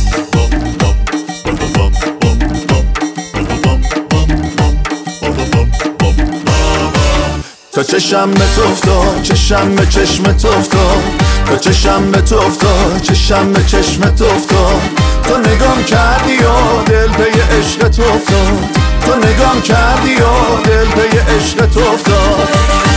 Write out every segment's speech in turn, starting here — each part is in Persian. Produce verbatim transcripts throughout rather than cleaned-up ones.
تا چشم به تو افتاد، چشم به چشم تو افتاد، تا چشم به تو افتاد، چشم به چشم تو افتاد. تو نگام کردی و دل پی عشق تو افتاد، تو نگام کردی و دل پی عشق تو افتاد.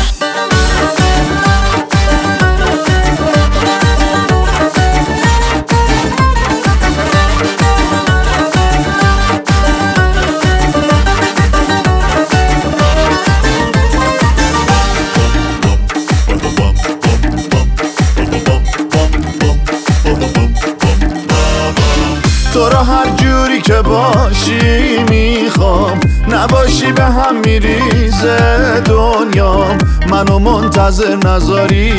تو را هر جوری که باشی میخوام، نباشی به هم میریزه دنیام. منو منتظر نذاری،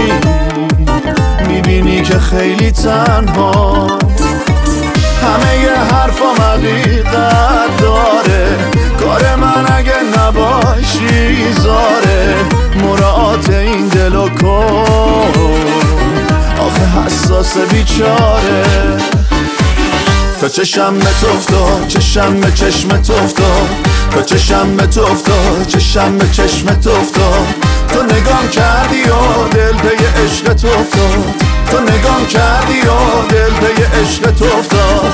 میبینی که خیلی تنها. همه ی حرفام حقیقت داره، کار من اگه نباشی زاره. مراعات این دلو کن، آخه حساس بیچاره. تا چشم به تو افتاد، چشم به چشم تو افتاد، تا چشم به تو افتاد، چشم به چشم تو افتاد. تو نگام کردی و دل پی عشق تو افتاد، تو نگام کردی و دل پی عشق تو افتاد.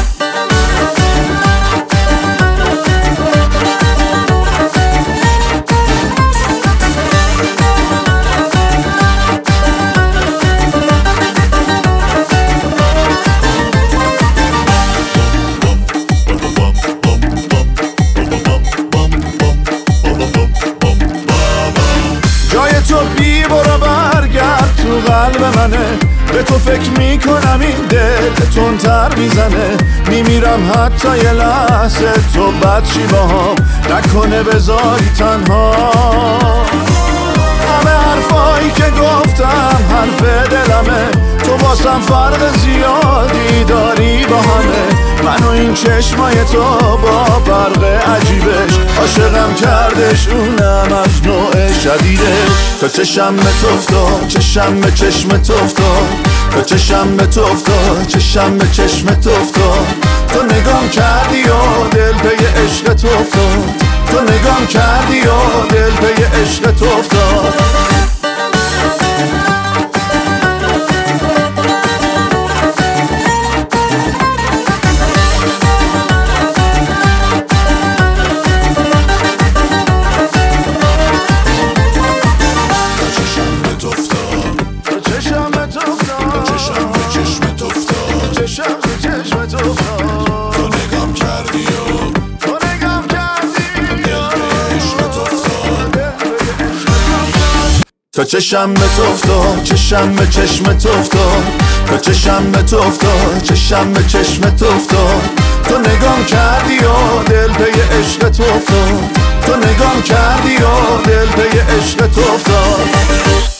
جای تو بی برو برگرد تو قلب منه، به تو فکر میکنم این دل تندتر میزنه. میمیرم حتی یه لحظه تو بدشی باهام، نکنه بذاری تنها. همه حرفایی که گفتم حرف دلمه، تو واسم فرق زیادی داری با همه. منو این چشمای تو با برق عجیبش، عاشقم کردش اونم از نوع شدیدش. تا چشم به تو افتاد، چشم به چشم تو افتاد، تا چشم به تو افتاد، چشم به چشم تو افتاد. تو نگام کردی و دل پی عشق تو افتاد، تو نگام کردی و دل پی عشق تو افتاد. تو نگام کردی و تو نگام کردی دل به عشق تو افتاد. تا چشم به تو افتاد، چشم به چشم تو افتاد، تا چشم به تو افتاد، چشم به چشم تو افتاد. تو نگام کردی و دل پی عشق تو افتاد، تو نگام کردی و دل پی عشق تو افتاد.